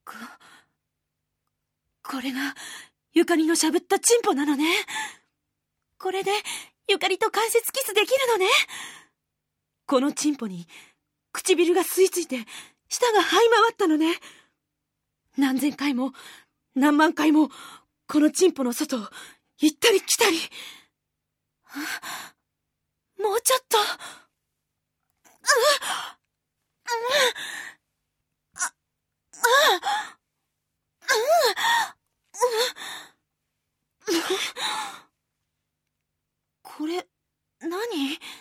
これがゆかりのしゃぶったチンポなのね。これでゆかりと関節キスできるのね。このチンポに唇が吸い付いて舌が這い回ったのね。何千回も何万回もこのチンポの外を行ったり来たり。もうちょっと。これ何？